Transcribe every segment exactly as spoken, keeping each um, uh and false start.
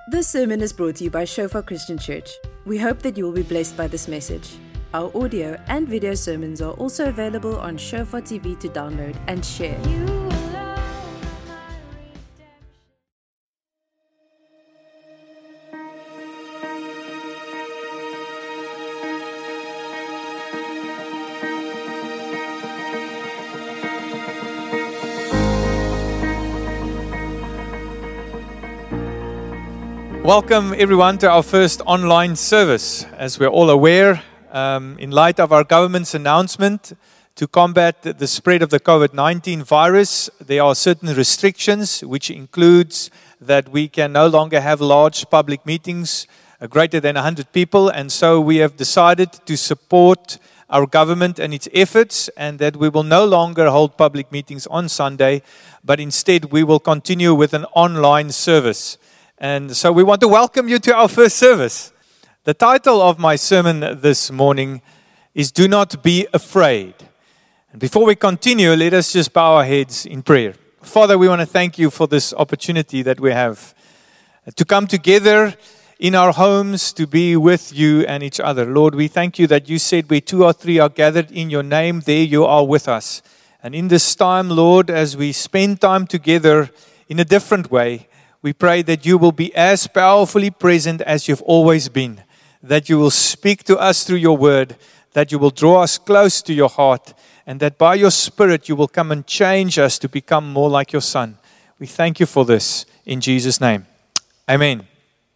This sermon is brought to you by Shofar Christian Church. We hope that you will be blessed by this message. Our audio and video sermons are also available on Shofar T V to download and share. Welcome everyone to our first online service. As we're all aware, um, in light of our government's announcement to combat the spread of the COVID nineteen virus, there are certain restrictions, which includes that we can no longer have large public meetings uh, greater than one hundred people. And so we have decided to support our government and its efforts, and that we will no longer hold public meetings on Sunday, but instead we will continue with an online service. And so we want to welcome you to our first service. The title of my sermon this morning is Do Not Be Afraid. And before we continue, let us just bow our heads in prayer. Father, we want to thank you for this opportunity that we have to come together in our homes to be with you and each other. Lord, we thank you that you said where two or three are gathered in your name, there you are with us. And in this time, Lord, as we spend time together in a different way, we pray that you will be as powerfully present as you've always been, that you will speak to us through your word, that you will draw us close to your heart, and that by your Spirit you will come and change us to become more like your Son. We thank you for this in Jesus' name. Amen.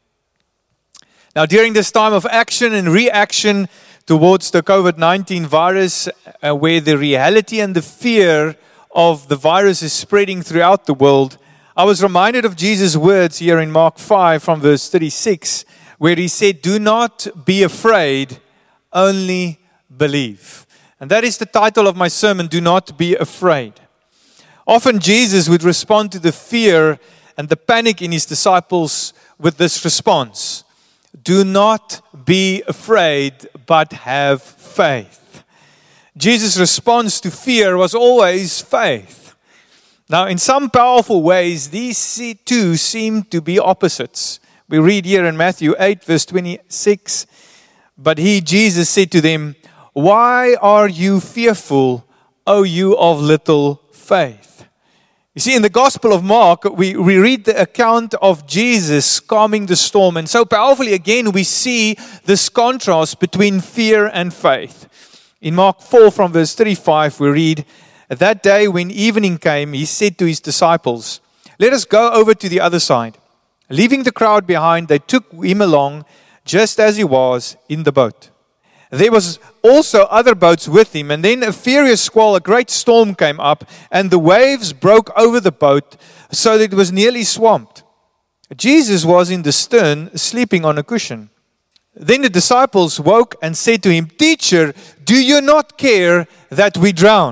Now, during this time of action and reaction towards the COVID nineteen virus, uh, where the reality and the fear of the virus is spreading throughout the world, I was reminded of Jesus' words here in Mark five from verse thirty-six, where he said, "Do not be afraid, only believe." And that is the title of my sermon, Do Not Be Afraid. Often Jesus would respond to the fear and the panic in his disciples with this response: do not be afraid, but have faith. Jesus' response to fear was always faith. Now, in some powerful ways, these two seem to be opposites. We read here in Matthew eight, verse twenty-six, "But he, Jesus, said to them, 'Why are you fearful, O you of little faith?'" You see, in the Gospel of Mark, we, we read the account of Jesus calming the storm. And so powerfully, again, we see this contrast between fear and faith. In Mark four, from verse thirty-five, we read, "That day when evening came, he said to his disciples, 'Let us go over to the other side.' Leaving the crowd behind, they took him along just as he was in the boat. There was also other boats with him, and then a furious squall, a great storm came up, and the waves broke over the boat so that it was nearly swamped. Jesus was in the stern, sleeping on a cushion. Then the disciples woke and said to him, 'Teacher, do you not care that we drown?'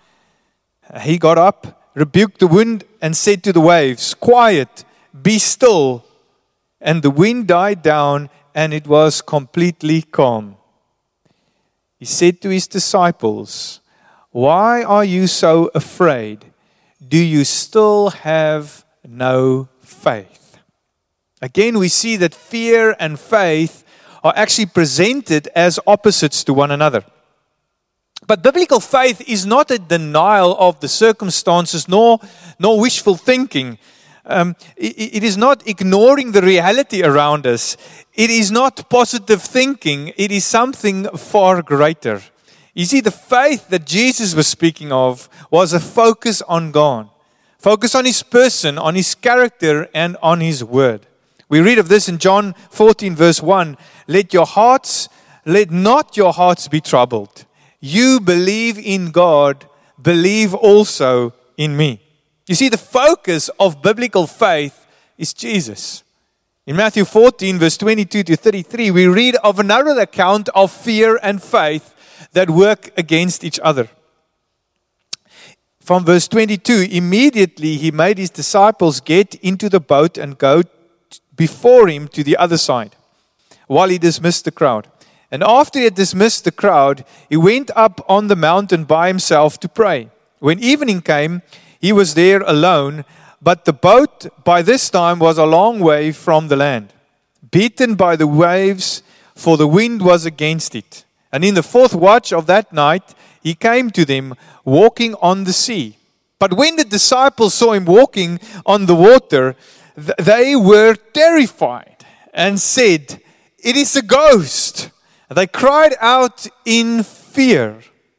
He got up, rebuked the wind, and said to the waves, 'Quiet, be still.' And the wind died down, and it was completely calm. He said to his disciples, 'Why are you so afraid? Do you still have no faith?'" Again, we see that fear and faith are actually presented as opposites to one another. But biblical faith is not a denial of the circumstances, nor, nor wishful thinking. Um, it, it is not ignoring the reality around us. It is not positive thinking. It is something far greater. You see, the faith that Jesus was speaking of was a focus on God. Focus on His person, on His character, and on His word. We read of this in John fourteen, verse one. Let your hearts, let not your hearts be troubled. You believe in God, believe also in me. You see, the focus of biblical faith is Jesus. In Matthew fourteen, verse twenty-two to thirty-three, we read of another account of fear and faith that work against each other. From verse twenty-two, immediately he made his disciples get into the boat and go before him to the other side, while he dismissed the crowd. And after he had dismissed the crowd, he went up on the mountain by himself to pray. When evening came, he was there alone, but the boat by this time was a long way from the land, beaten by the waves, for the wind was against it. And in the fourth watch of that night, he came to them, walking on the sea. But when the disciples saw him walking on the water, th- they were terrified and said, "It is a ghost." They cried out in fear.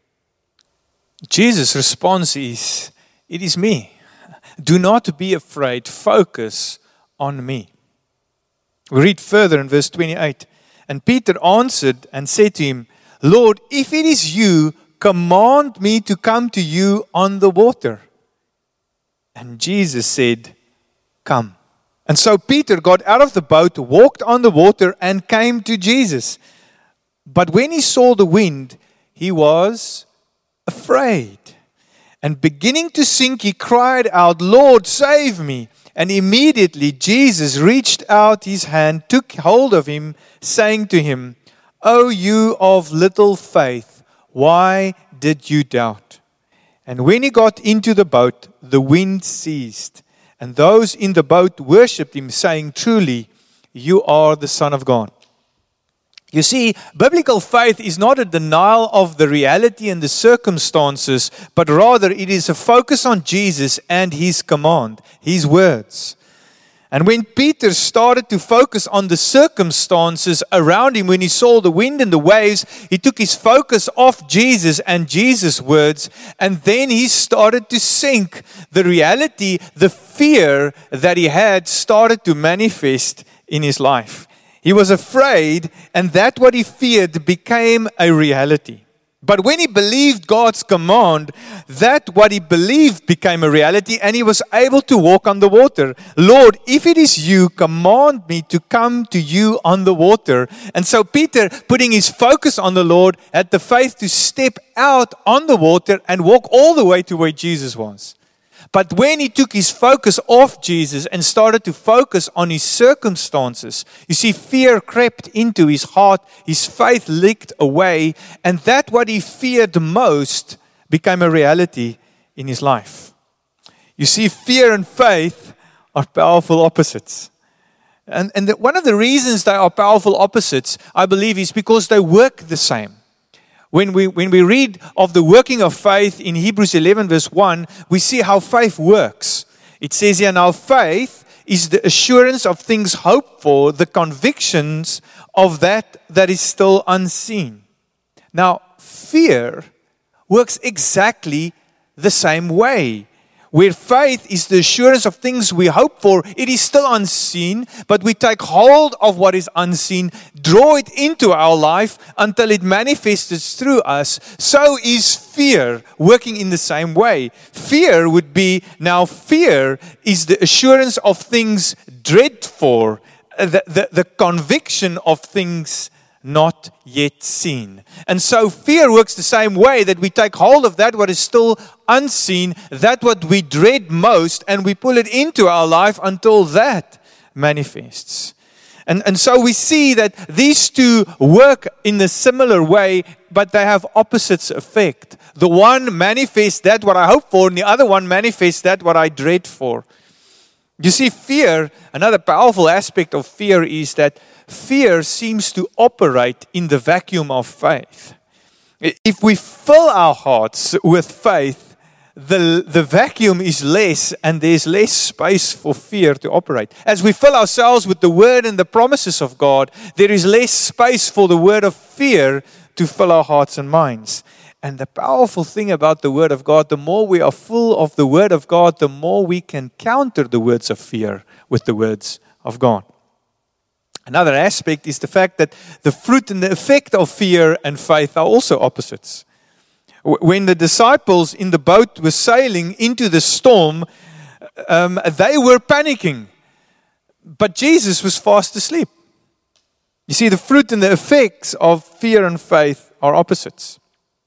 Jesus' response is, "It is me. Do not be afraid. Focus on me." We read further in verse twenty-eight. And Peter answered and said to him, "Lord, if it is you, command me to come to you on the water." And Jesus said, "Come." And so Peter got out of the boat, walked on the water, and came to Jesus. But when he saw the wind, he was afraid. And beginning to sink, he cried out, "Lord, save me." And immediately Jesus reached out his hand, took hold of him, saying to him, "O you of little faith, why did you doubt?" And when he got into the boat, the wind ceased. And those in the boat worshipped him, saying, "Truly, you are the Son of God." You see, biblical faith is not a denial of the reality and the circumstances, but rather it is a focus on Jesus and His command, His words. And when Peter started to focus on the circumstances around him, when he saw the wind and the waves, he took his focus off Jesus and Jesus' words, and then he started to sink. The reality, the fear that he had started to manifest in his life. He was afraid, and that what he feared became a reality. But when he believed God's command, that what he believed became a reality, and he was able to walk on the water. "Lord, if it is you, command me to come to you on the water." And so Peter, putting his focus on the Lord, had the faith to step out on the water and walk all the way to where Jesus was. But when he took his focus off Jesus and started to focus on his circumstances, you see, fear crept into his heart, his faith leaked away, and that what he feared most became a reality in his life. You see, fear and faith are powerful opposites. And, and the, one of the reasons they are powerful opposites, I believe, is because they work the same. When we, when we read of the working of faith in Hebrews eleven verse one, we see how faith works. It says here, "Now faith is the assurance of things hoped for, the convictions of that that is still unseen." Now, fear works exactly the same way. Where faith is the assurance of things we hope for, it is still unseen, but we take hold of what is unseen, draw it into our life until it manifests through us. So is fear working in the same way. Fear would be, now fear is the assurance of things dreaded for, the, the, the conviction of things not yet seen. And so fear works the same way, that we take hold of that what is still unseen, that what we dread most, and we pull it into our life until that manifests. And, and so we see that these two work in a similar way, but they have opposites effect. The one manifests that what I hope for, and the other one manifests that what I dread for. You see, fear, another powerful aspect of fear is that fear seems to operate in the vacuum of faith. If we fill our hearts with faith, the, the vacuum is less and there's less space for fear to operate. As we fill ourselves with the word and the promises of God, there is less space for the word of fear to fill our hearts and minds. And the powerful thing about the word of God, the more we are full of the word of God, the more we can counter the words of fear with the words of God. Another aspect is the fact that the fruit and the effect of fear and faith are also opposites. When the disciples in the boat were sailing into the storm, um, they were panicking. But Jesus was fast asleep. You see, the fruit and the effects of fear and faith are opposites.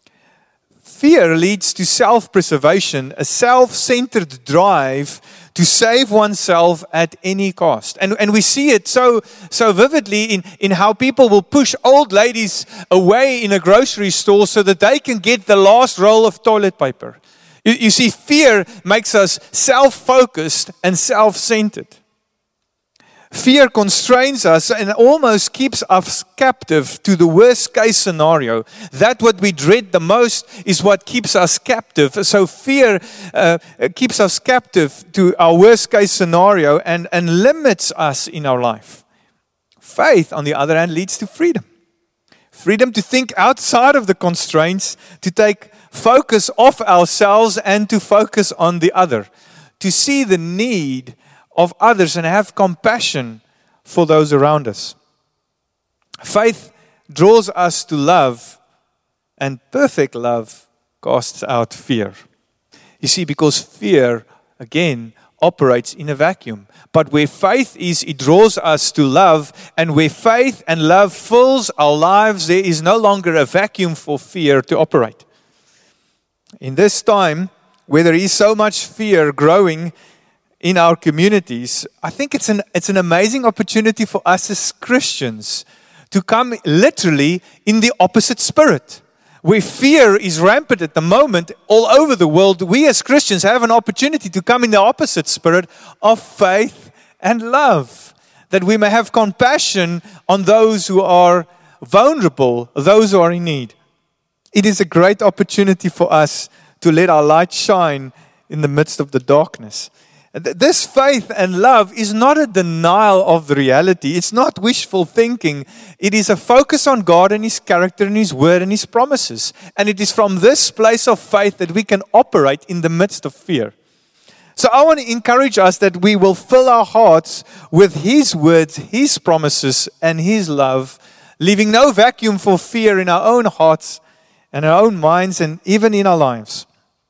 Fear leads to self-preservation, a self-centered drive to save oneself at any cost. And, and we see it so, so vividly in, in how people will push old ladies away in a grocery store so that they can get the last roll of toilet paper. You, you see, fear makes us self-focused and self-centered. Fear constrains us and almost keeps us captive to the worst case scenario. That what we dread the most is what keeps us captive. So fear uh, keeps us captive to our worst case scenario and, and limits us in our life. Faith, on the other hand, leads to freedom. Freedom to think outside of the constraints, to take focus off ourselves and to focus on the other. To see the need of others and have compassion for those around us. Faith draws us to love, and perfect love casts out fear. You see, because fear, again, operates in a vacuum. But where faith is, it draws us to love, and where faith and love fills our lives, there is no longer a vacuum for fear to operate. In this time, where there is so much fear growing in our communities, I think it's an it's an amazing opportunity for us as Christians to come literally in the opposite spirit. Where fear is rampant at the moment all over the world, we as Christians have an opportunity to come in the opposite spirit of faith and love. That we may have compassion on those who are vulnerable, those who are in need. It is a great opportunity for us to let our light shine in the midst of the darkness. This faith and love is not a denial of the reality. It's not wishful thinking. It is a focus on God and His character and His word and His promises. And it is from this place of faith that we can operate in the midst of fear. So I want to encourage us that we will fill our hearts with His words, His promises, and His love, leaving no vacuum for fear in our own hearts and our own minds and even in our lives.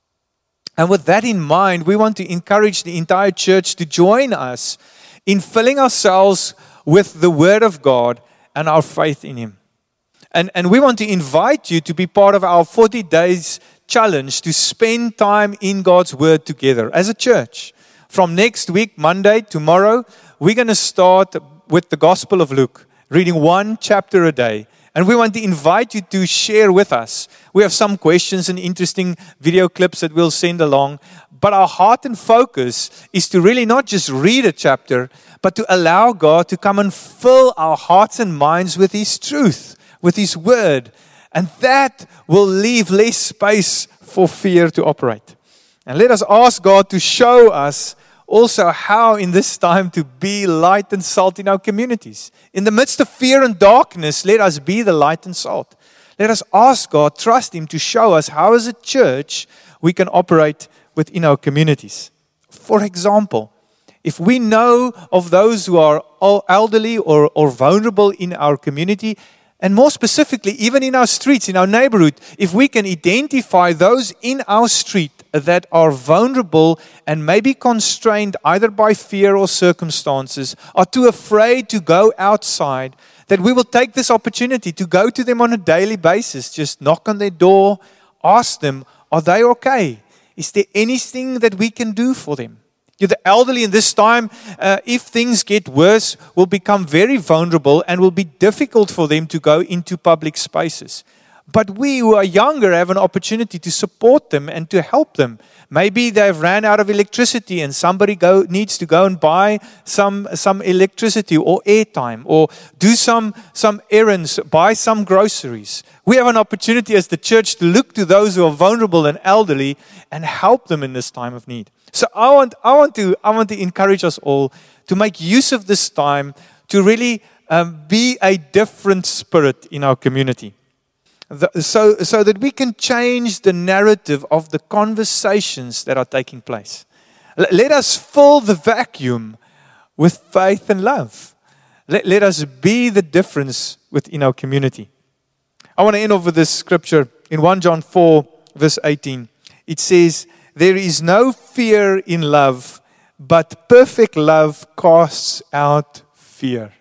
And with that in mind, we want to encourage the entire church to join us in filling ourselves with the Word of God and our faith in Him. And, and we want to invite you to be part of our forty days challenge to spend time in God's Word together as a church. From next week, Monday, tomorrow, we're going to start with the Gospel of Luke, reading one chapter a day. And we want to invite you to share with us. We have some questions and interesting video clips that we'll send along. But our heart and focus is to really not just read a chapter, but to allow God to come and fill our hearts and minds with His truth, with His word. And that will leave less space for fear to operate. And let us ask God to show us also how in this time to be light and salt in our communities. In the midst of fear and darkness, let us be the light and salt. Let us ask God, trust Him to show us how as a church we can operate within our communities. For example, if we know of those who are elderly or, or vulnerable in our community, and more specifically, even in our streets, in our neighborhood, if we can identify those in our street that are vulnerable and maybe constrained either by fear or circumstances, are too afraid to go outside, that we will take this opportunity to go to them on a daily basis, just knock on their door, ask them, are they okay? Is there anything that we can do for them? The elderly in this time, uh, if things get worse, will become very vulnerable and will be difficult for them to go into public spaces. But we who are younger have an opportunity to support them and to help them. Maybe they've ran out of electricity and somebody go, needs to go and buy some, some electricity or airtime or do some, some errands, buy some groceries. We have an opportunity as the church to look to those who are vulnerable and elderly and help them in this time of need. So I want, I want to, I want to encourage us all to make use of this time to really um, be a different spirit in our community. The, so, so that we can change the narrative of the conversations that are taking place. L- let us fill the vacuum with faith and love. Let, let us be the difference within our community. I want to end off with this scripture in First John four, verse eighteen. It says, "There is no fear in love, but perfect love casts out fear."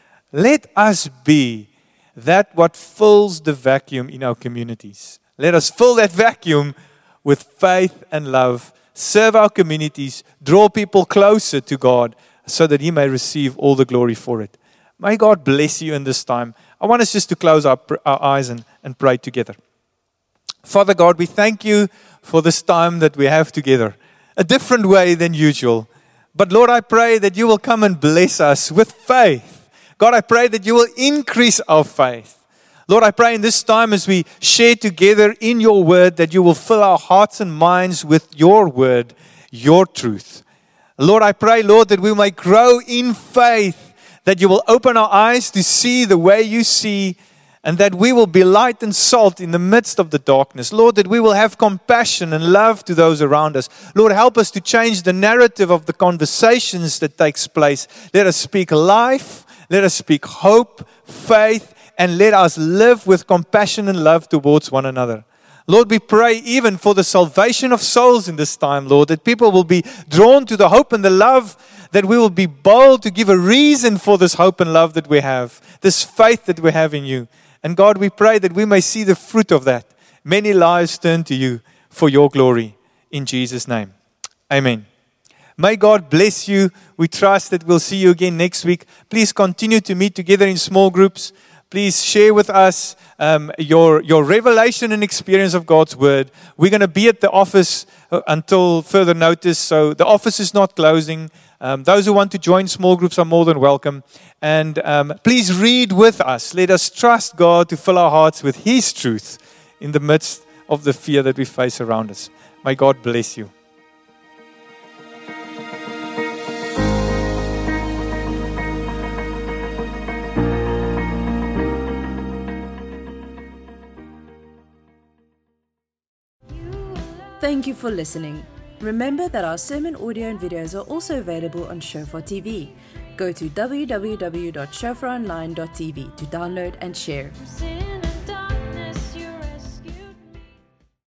Let us be that what fills the vacuum in our communities. Let us fill that vacuum with faith and love, serve our communities, draw people closer to God so that He may receive all the glory for it. May God bless you in this time. I want us just to close our, our eyes and, and pray together. Father God, we thank you for this time that we have together. A different way than usual. But Lord, I pray that you will come and bless us with faith. God, I pray that you will increase our faith. Lord, I pray in this time as we share together in your word that you will fill our hearts and minds with your word, your truth. Lord, I pray, Lord, that we may grow in faith, that you will open our eyes to see the way you see, and that we will be light and salt in the midst of the darkness. Lord, that we will have compassion and love to those around us. Lord, help us to change the narrative of the conversations that takes place. Let us speak life, let us speak hope, faith, and let us live with compassion and love towards one another. Lord, we pray even for the salvation of souls in this time, Lord, that people will be drawn to the hope and the love, that we will be bold to give a reason for this hope and love that we have, this faith that we have in you. And God, we pray that we may see the fruit of that. Many lives turn to you for your glory. In Jesus' name. Amen. May God bless you. We trust that we'll see you again next week. Please continue to meet together in small groups. Please share with us um, your, your revelation and experience of God's word. We're going to be at the office uh, until further notice. So the office is not closing. Um, those who want to join small groups are more than welcome. And um, please read with us. Let us trust God to fill our hearts with His truth in the midst of the fear that we face around us. May God bless you. Thank you for listening. Remember that our sermon audio and videos are also available on Shofar T V. Go to w w w dot shofar online dot t v to download and share.